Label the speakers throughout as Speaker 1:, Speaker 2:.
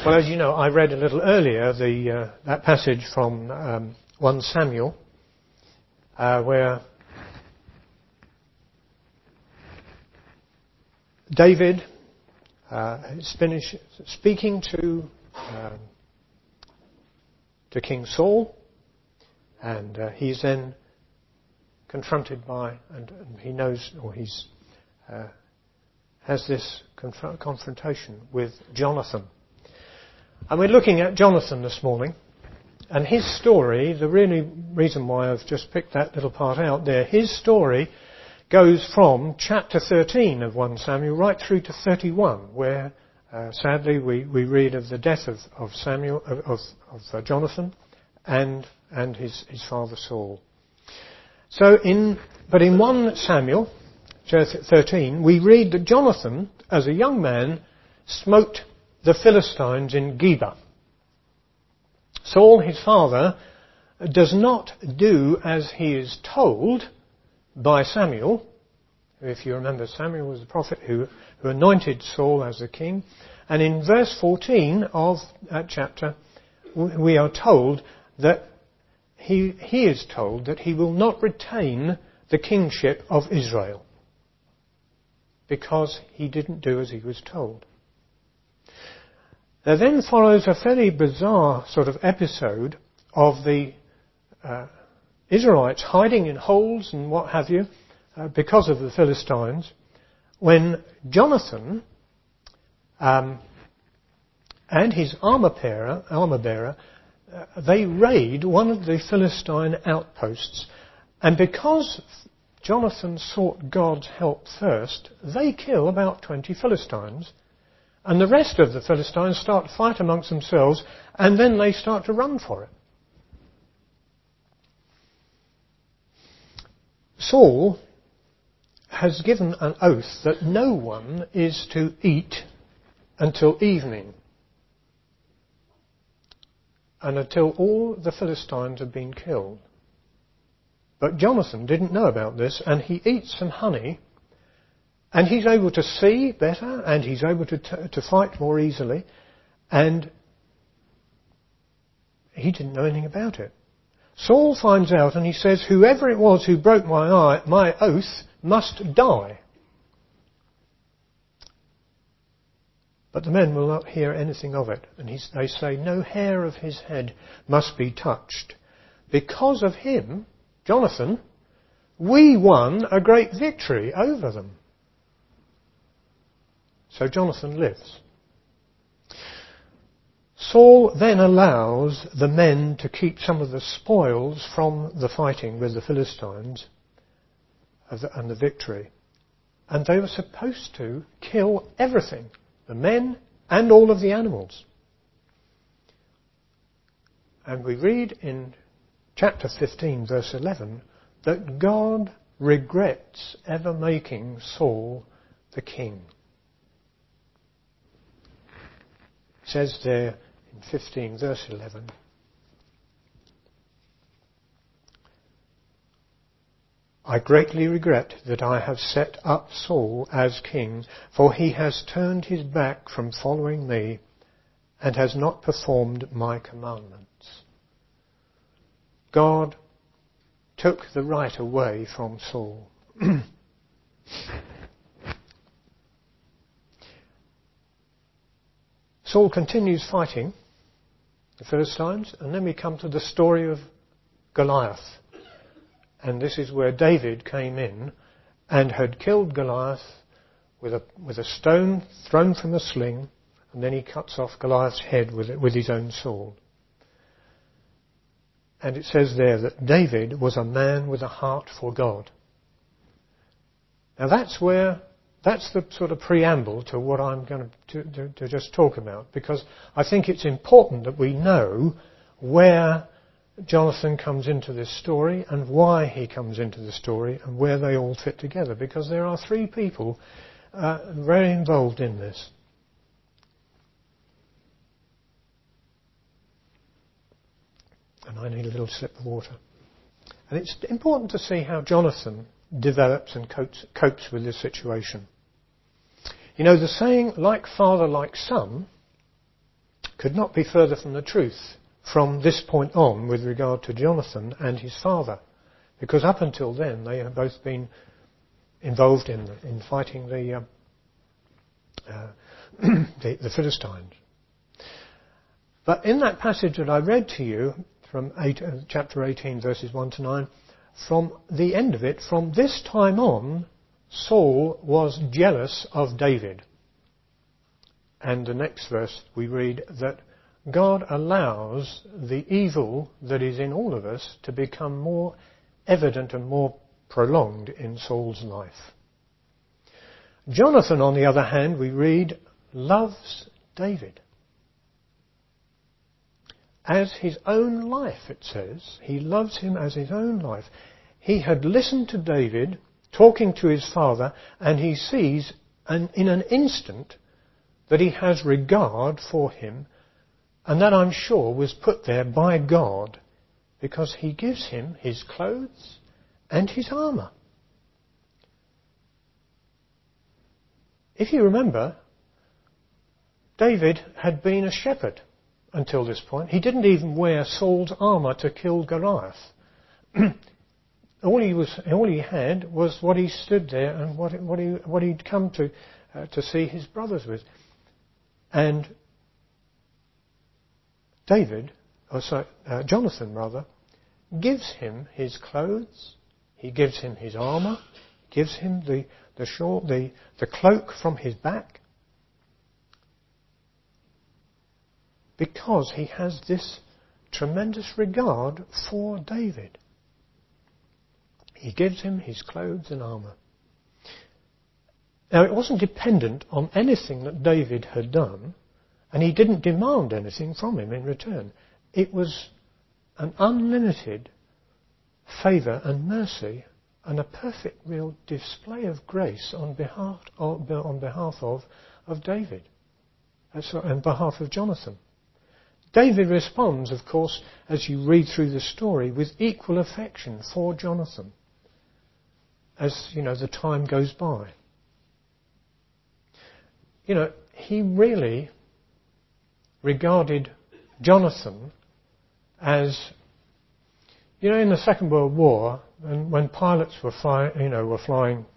Speaker 1: Well, as you know, I read a little earlier that passage from 1 Samuel, where David is finished speaking to King Saul, and he's then confronted by, and he knows, or he's has this confrontation with Jonathan. And we're looking at Jonathan this morning, and his story, the really reason why I've just picked that little part out there, his story goes from chapter 13 of 1 Samuel right through to 31, where sadly we read of the death of Jonathan and his father Saul. But in 1 Samuel 13, we read that Jonathan, as a young man, smote the Philistines in Geba. Saul, his father, does not do as he is told by Samuel. If you remember, Samuel was the prophet who anointed Saul as the king. And in verse 14 of that chapter, we are told that he is told that he will not retain the kingship of Israel because he didn't do as he was told. There then follows a fairly bizarre sort of episode of the Israelites hiding in holes and what have you because of the Philistines, when Jonathan and his armour bearer they raid one of the Philistine outposts, and because Jonathan sought God's help first, they kill about 20 Philistines, and the rest of the Philistines start to fight amongst themselves, and then they start to run for it. Saul has given an oath that no one is to eat until evening, and until all the Philistines have been killed. But Jonathan didn't know about this, and he eats some honey, and he's able to see better, and he's able to fight more easily, and he didn't know anything about it. Saul finds out, and he says, whoever it was who broke my oath must die. But the men will not hear anything of it, and they say no hair of his head must be touched. Because of him, Jonathan, we won a great victory over them. So Jonathan lives. Saul then allows the men to keep some of the spoils from the fighting with the Philistines and the victory. And they were supposed to kill everything, the men and all of the animals. And we read in chapter 15, verse 11, that God regrets ever making Saul the king. It says there in 15, verse 11, I greatly regret that I have set up Saul as king, for he has turned his back from following me and has not performed my commandments. God took the right away from Saul. Saul continues fighting the Philistines, and then we come to the story of Goliath. And this is where David came in and had killed Goliath with a stone thrown from a sling, and then he cuts off Goliath's head with his own sword. And it says there that David was a man with a heart for God. Now that's the sort of preamble to what I'm going to just talk about, because I think it's important that we know where Jonathan comes into this story and why he comes into the story and where they all fit together, because there are three people very involved in this. And I need a little sip of water. And it's important to see how Jonathan develops and copes with this situation. You know, the saying, like father, like son, could not be further from the truth from this point on with regard to Jonathan and his father. Because up until then they have both been involved in fighting the Philistines. But in that passage that I read to you from chapter 18 verses 1 to 9, from the end of it, from this time on, Saul was jealous of David. And the next verse we read that God allows the evil that is in all of us to become more evident and more prolonged in Saul's life. Jonathan, on the other hand, we read, loves David. As his own life, it says. He loves him as his own life. He had listened to David talking to his father, and he sees in an instant that he has regard for him, and that, I'm sure, was put there by God because he gives him his clothes and his armour. If you remember, David had been a shepherd until this point. He didn't even wear Saul's armour to kill Goliath. All he had was what he stood there and what he'd come to see his brothers with. And Jonathan gives him his clothes, he gives him his armour, gives him the cloak from his back, because he has this tremendous regard for David. He gives him his clothes and armour. Now, it wasn't dependent on anything that David had done, and he didn't demand anything from him in return. It was an unlimited favour and mercy and a perfect real display of grace on behalf of David, on behalf of Jonathan. David responds, of course, as you read through the story, with equal affection for Jonathan as, the time goes by. He really regarded Jonathan as, in the Second World War, and when pilots were flying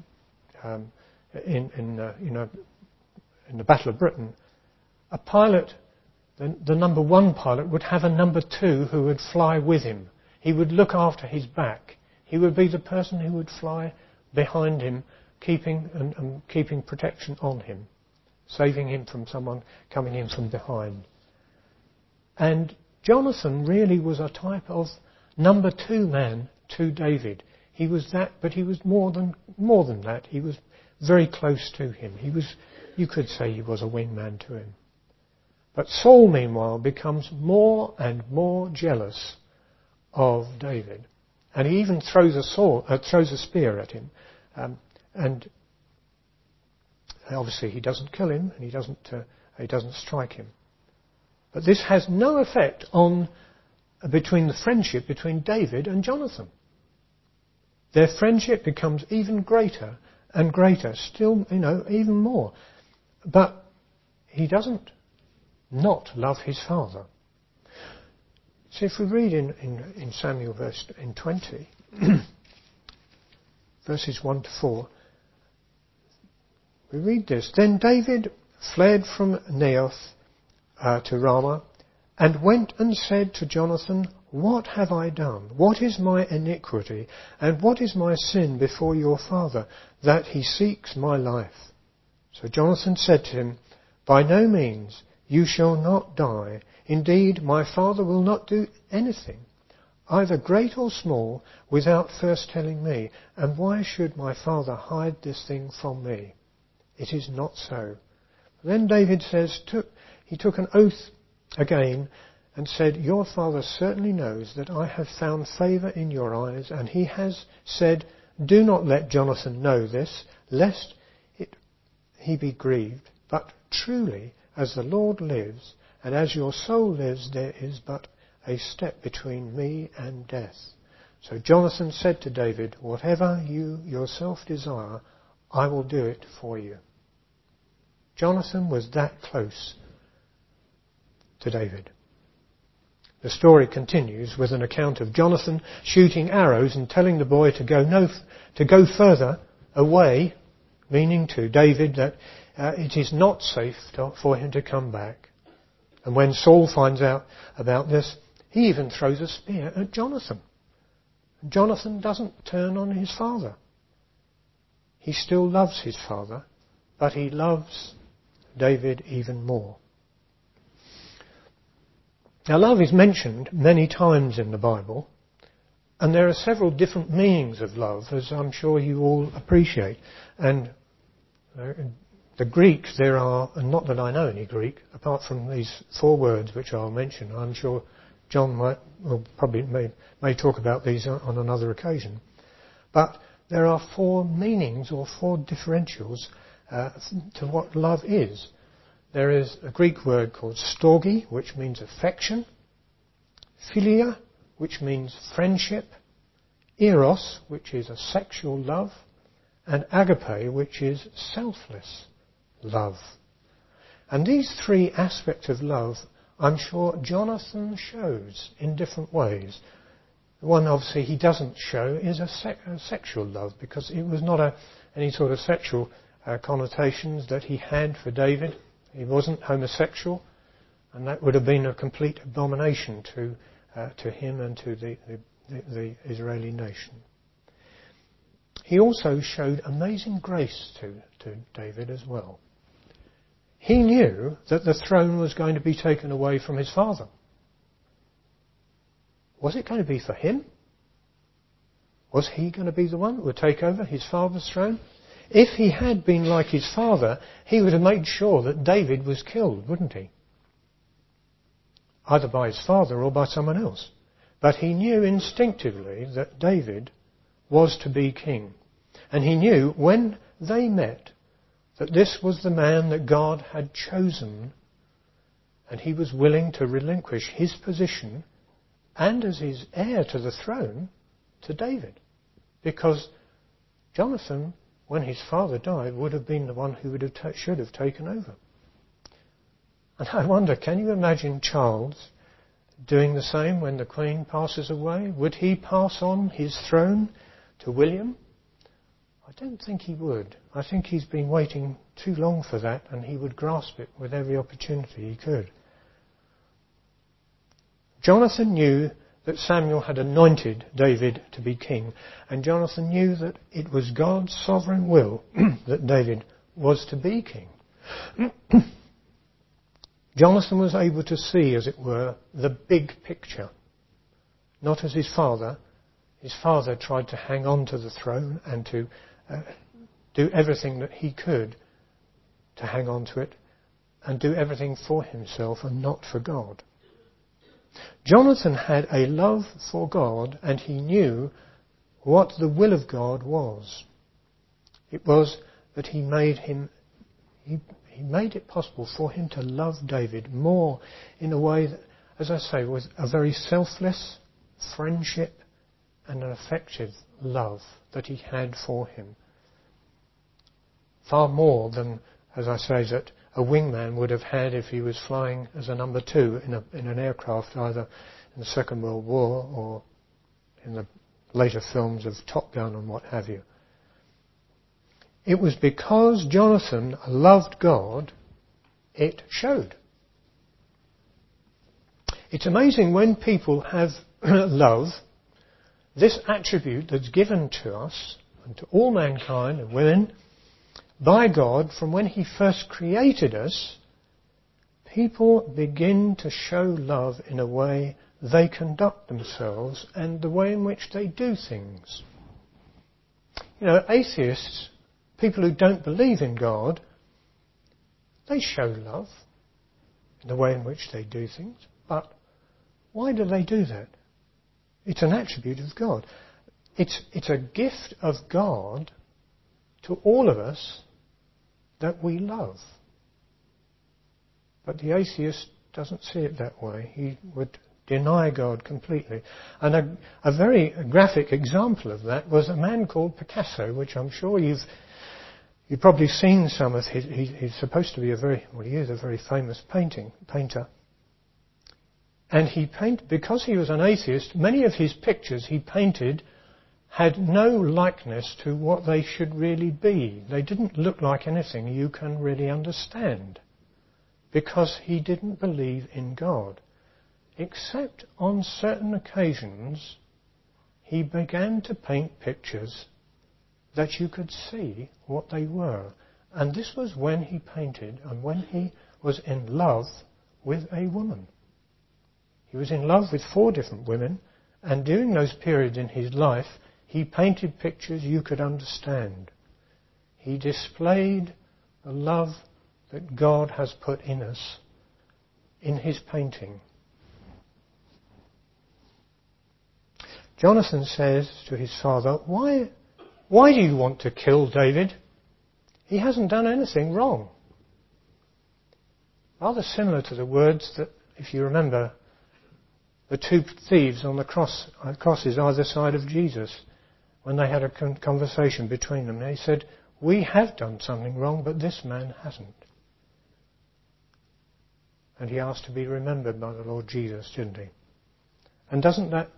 Speaker 1: in the Battle of Britain, a pilot, the number one pilot, would have a number two who would fly with him. He would look after his back. He would be the person who would fly behind him, keeping protection on him, saving him from someone coming in from behind. And Jonathan really was a type of number two man to David. He was that, but he was more than that. He was very close to him. You could say he was a wingman to him. But Saul, meanwhile, becomes more and more jealous of David, and he even throws a spear at him, and obviously he doesn't kill him, and he doesn't strike him. But this has no effect between the friendship between David and Jonathan. Their friendship becomes even greater and greater, still, even more. But he doesn't not love his father. So if we read in Samuel in 20, verses 1 to 4, we read this. Then David fled from Naioth to Ramah, and went and said to Jonathan, "What have I done? What is my iniquity, and what is my sin before your father, that he seeks my life?" So Jonathan said to him, "By no means, you shall not die. Indeed, my father will not do anything, either great or small, without first telling me. And why should my father hide this thing from me? It is not so." Then David says, he took an oath again and said, "Your father certainly knows that I have found favour in your eyes, and he has said, 'Do not let Jonathan know this, lest he be grieved. But truly, as the Lord lives, and as your soul lives, there is but a step between me and death.' So Jonathan said to David, 'Whatever you yourself desire, I will do it for you.'" Jonathan was that close to David. The story continues with an account of Jonathan shooting arrows and telling the boy to go further away, meaning to David that it is not safe for him to come back. And when Saul finds out about this, he even throws a spear at Jonathan. Jonathan doesn't turn on his father. He still loves his father, but he loves David even more. Now, love is mentioned many times in the Bible, and there are several different meanings of love, as I'm sure you all appreciate. And the Greek, there are, and not that I know any Greek, apart from these 4 words which I'll mention. I'm sure John may talk about these on another occasion. But there are 4 meanings or 4 differentials to what love is. There is a Greek word called storge, which means affection, philia, which means friendship, eros, which is a sexual love, and agape, which is selfless love. And these 3 aspects of love, I'm sure Jonathan shows in different ways. The one, obviously, he doesn't show is a sexual love, because it was not any sort of sexual connotations that he had for David. He wasn't homosexual, and that would have been a complete abomination to him and to the Israeli nation. He also showed amazing grace to David as well. He knew that the throne was going to be taken away from his father. Was it going to be for him? Was he going to be the one that would take over his father's throne? If he had been like his father, he would have made sure that David was killed, wouldn't he? Either by his father or by someone else. But he knew instinctively that David was to be king. And he knew when they met that this was the man that God had chosen, and he was willing to relinquish his position and as his heir to the throne to David. Because Jonathan, when his father died, would have been the one who should have taken over. And I wonder, can you imagine Charles doing the same when the Queen passes away? Would he pass on his throne to William? I don't think he would. I think he's been waiting too long for that, and he would grasp it with every opportunity he could. Jonathan knew that Samuel had anointed David to be king, and Jonathan knew that it was God's sovereign will that David was to be king. Jonathan was able to see, as it were, the big picture. Not as his father. His father tried to hang on to the throne and to do everything that he could to hang on to it and do everything for himself and not for God. Jonathan had a love for God, and he knew what the will of God was. It was that he made it possible for him to love David more in a way that, as I say, was a very selfless friendship and an affective love that he had for him. Far more than, as I say, that a wingman would have had if he was flying as a number 2 in an aircraft, either in the Second World War or in the later films of Top Gun and what have you. It was because Jonathan loved God, it showed. It's amazing when people have love, this attribute that's given to us and to all mankind and women by God from when He first created us, people begin to show love in a way they conduct themselves and the way in which they do things. You know, atheists, people who don't believe in God, they show love in the way in which they do things. But why do they do that? It's an attribute of God. It's a gift of God to all of us that we love. But the atheist doesn't see it that way. He would deny God completely. And a very graphic example of that was a man called Picasso, which I'm sure you've probably seen some of his. He's supposed to be he is a very famous painter. And he painted, because he was an atheist, many of his pictures he painted had no likeness to what they should really be. They didn't look like anything you can really understand, because he didn't believe in God. Except on certain occasions, he began to paint pictures that you could see what they were. And this was when he painted and when he was in love with a woman. He was in love with 4 different women, and during those periods in his life, he painted pictures you could understand. He displayed the love that God has put in us in his painting. Jonathan says to his father, why do you want to kill David? He hasn't done anything wrong. Rather similar to the words that, if you remember, the 2 thieves on the crosses either side of Jesus, when they had a conversation between them, they said, we have done something wrong, but this man hasn't. And he asked to be remembered by the Lord Jesus, didn't he? And doesn't that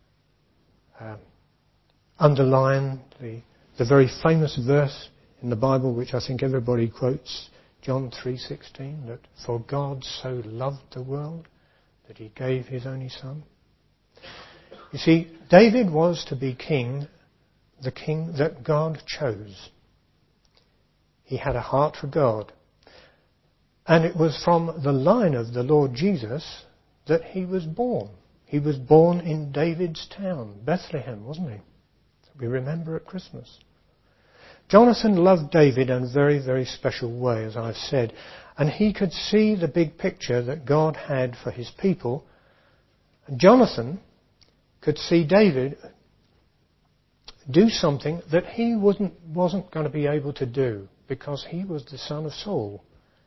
Speaker 1: underline the very famous verse in the Bible, which I think everybody quotes, John 3:16, that for God so loved the world that he gave his only son? You see, David was to be king, the king that God chose. He had a heart for God. And it was from the line of the Lord Jesus that he was born. He was born in David's town, Bethlehem, wasn't he? We remember at Christmas. Jonathan loved David in a very, very special way, as I've said. And he could see the big picture that God had for his people. And Jonathan could see David do something that he wasn't going to be able to do, because he was the son of Saul.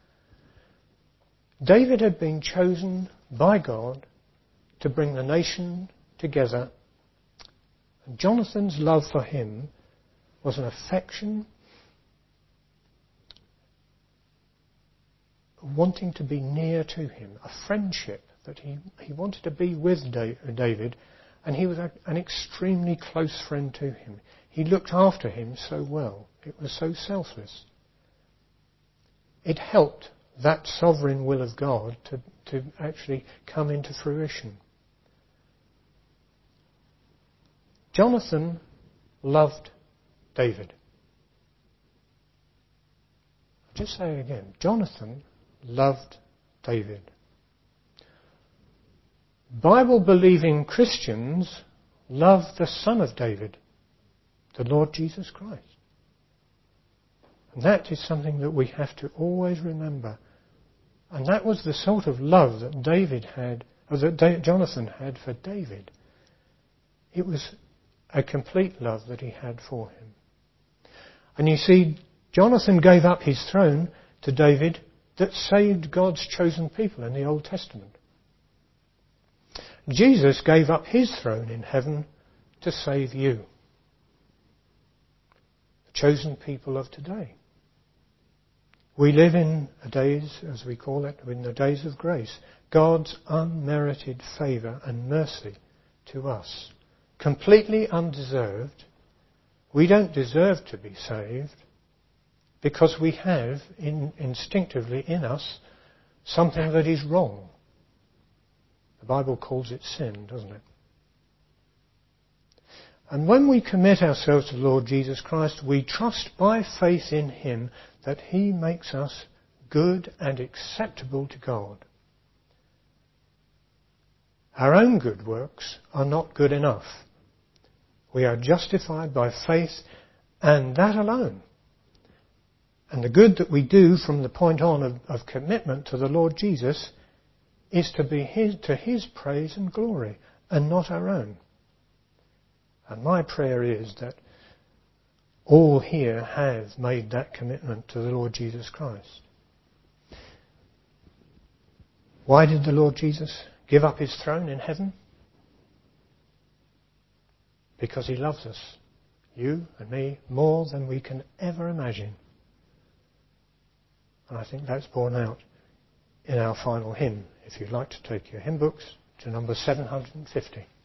Speaker 1: David had been chosen by God to bring the nation together. And Jonathan's love for him was an affection, wanting to be near to him, a friendship that he wanted to be with David, and he was an extremely close friend to him. He looked after him so well. It was so selfless. It helped that sovereign will of God to actually come into fruition. Jonathan loved David. I'll just say it again. Jonathan loved David. Bible-believing Christians love the Son of David, the Lord Jesus Christ. And that is something that we have to always remember. And that was the sort of love that David had, or that Jonathan had for David. It was a complete love that he had for him. And you see, Jonathan gave up his throne to David that saved God's chosen people in the Old Testament. Jesus gave up his throne in heaven to save you, the chosen people of today. We live in the days, as we call it, in the days of grace, God's unmerited favour and mercy to us. Completely undeserved. We don't deserve to be saved, because we have instinctively in us something that is wrong. The Bible calls it sin, doesn't it? And when we commit ourselves to the Lord Jesus Christ, we trust by faith in him that he makes us good and acceptable to God. Our own good works are not good enough. We are justified by faith, and that alone. And the good that we do from the point on of commitment to the Lord Jesus is to be to his praise and glory, and not our own. And my prayer is that all here have made that commitment to the Lord Jesus Christ. Why did the Lord Jesus give up his throne in heaven? Because he loves us, you and me, more than we can ever imagine. And I think that's borne out in our final hymn. If you'd like to take your hymn books to number 750.